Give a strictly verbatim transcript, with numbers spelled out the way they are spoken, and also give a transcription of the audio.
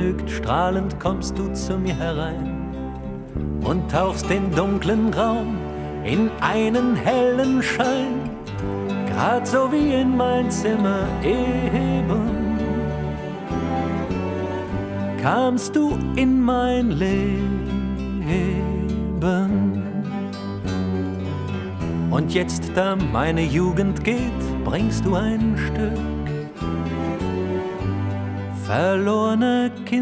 vergnügt, strahlend kommst du zu mir herein und tauchst den dunklen Raum in einen hellen Schein, grad so wie in mein Zimmer eben kamst du in mein Leben. Und jetzt, da meine Jugend geht, bringst du ein Stück verlorene Kinder